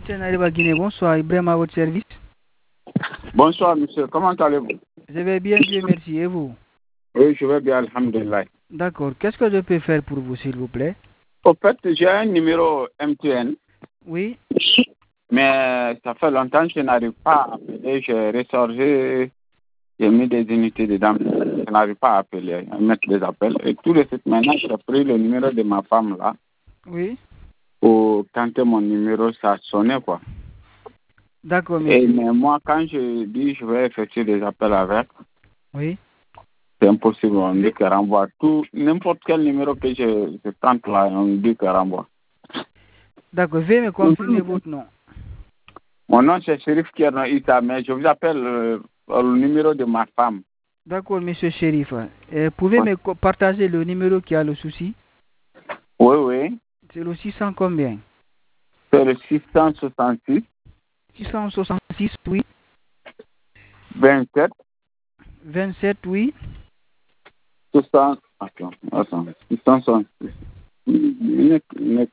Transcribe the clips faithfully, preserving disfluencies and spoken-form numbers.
Capitaine Ariba Guinée, bonsoir. Ibrahim à votre service. Bonsoir, monsieur. Comment allez-vous? Je vais bien, Dieu merci. Et vous? Oui, je vais bien, alhamdulillah. D'accord. Qu'est-ce que je peux faire pour vous, s'il vous plaît? Au fait, j'ai un numéro M T N. Oui. Mais ça fait longtemps que je n'arrive pas à appeler. J'ai rechargé, j'ai mis des unités dedans. Je n'arrive pas à appeler, à mettre des appels. Et tout de suite, maintenant, j'ai pris le numéro de ma femme là. Oui. Pour tenter mon numéro, ça a sonné, quoi. D'accord, Et monsieur. mais moi, quand je dis je vais effectuer des appels avec, Oui. c'est impossible. On dit qu'elle renvoie tout, n'importe quel numéro que je, je tente là, on dit qu'elle renvoie. D'accord. Veuillez me confirmer votre nom. Mon nom, c'est Chérif Kierno Issa, mais je vous appelle euh, le numéro de ma femme. D'accord, monsieur Chérif. Euh, pouvez Oui. me co- partager le numéro qui a le souci? Oui, oui. C'est le six cents combien? C'est le six cent soixante-six, six cent soixante-six, oui. vingt-sept, vingt-sept, oui. soixante. Attends, attends. six cent soixante-six. Une- une-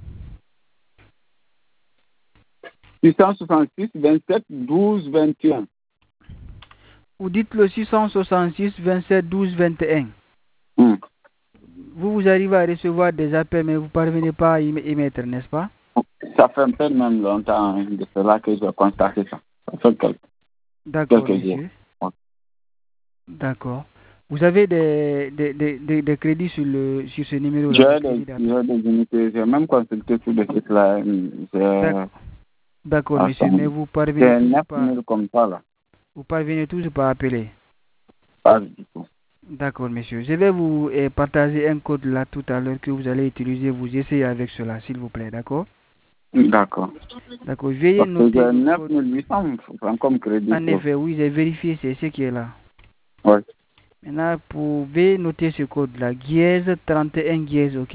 six cent soixante-six, vingt-sept, douze, vingt et un. Ou dites le six cent soixante-six, vingt-sept, douze, vingt et un. Hmm. Vous, vous arrivez à recevoir des appels, mais vous ne parvenez pas à y y mettre, n'est-ce pas? Ça fait un peu même longtemps hein, de cela que j'ai constaté ça. Ça fait quelques, D'accord, quelques jours. monsieur. Ouais. D'accord. Vous avez des, des, des, des, des crédits sur, le, sur ce numéro-là? J'ai Des crédits des, d'appel. j'ai des unités, j'ai même consulté tout de suite là. J'ai D'accord, D'accord, monsieur, attends, mais vous parvenez j'ai toujours neuf pas, mille comme ça là. vous parvenez toujours pas à appeler. Pas du tout. D'accord, monsieur. Je vais vous eh, partager un code là tout à l'heure que vous allez utiliser. Vous essayez avec cela, s'il vous plaît, d'accord? D'accord. D'accord. Veuillez Parce que noter j'ai le neuf code. mille huit cents francs comme crédit. En effet, oui, j'ai vérifié, c'est ce qui est là. Oui. Maintenant, vous pouvez noter ce code-là. Dièse trente et un dièse, ok.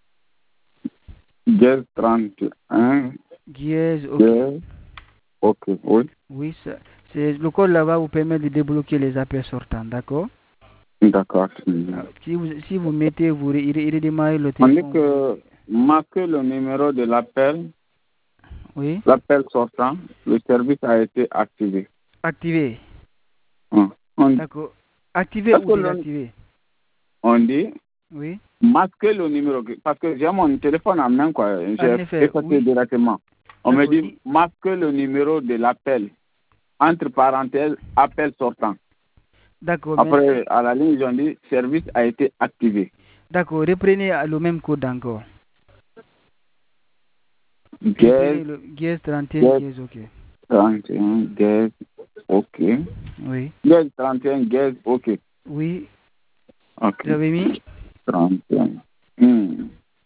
Dièse trente et un. Dièse, ok. Dièse. Ok, oui. Oui, ça, c'est, le code là-bas vous permet de débloquer les appels sortants, d'accord? D'accord. Ah, Si vous, si vous mettez, vous ré- ré- redémarrez le On dit téléphone. que marquez le numéro de l'appel, Oui, l'appel sortant, le service a été activé. activé. Hum. On, D'accord. Activé parce ou que le- désactivé? on dit Oui, masquer le numéro, parce que j'ai mon téléphone en main, quoi. en J'ai effet, effacé oui. directement. On me D'accord. dit Di- masquer le numéro de l'appel, entre parenthèses, appel sortant. D'accord, mais Après, à la ligne, ils ont dit service a été activé. d'accord, reprenez à le même code encore. Dièse, Reprenez le dièse trente et un dièse, dièse, ok. trente et un, dièse, ok. Oui, Dièse, trente et un, dièse, ok. oui. Ok. Vous avez mis? trente et un. Hmm.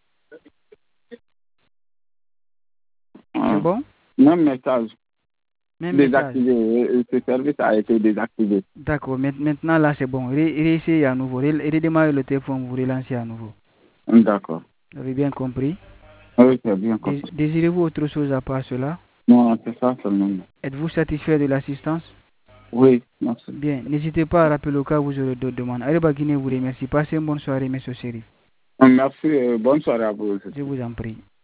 C'est Ah. bon? Même message. Même message. Désactivé. Euh, Ce service a été désactivé. D'accord, maint- maintenant là c'est bon. Ré- Réessayez à nouveau. Ré- Redémarrez le téléphone, vous relancez à nouveau. D'accord. Vous avez bien compris? Oui, c'est bien Dés- compris. Désirez-vous autre chose à part cela? Non, c'est ça seulement. Êtes-vous satisfait de l'assistance? Oui, merci. Bien, n'hésitez pas à rappeler au cas où vous aurez d'autres demandes. Ariba Guinée vous remercie. Passez une bonne soirée, monsieur Chérif. Merci et bonne soirée à vous aussi. Je vous en prie.